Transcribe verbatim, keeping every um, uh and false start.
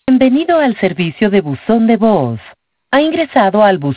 Bienvenido al servicio de buzón de voz. Ha ingresado al buzón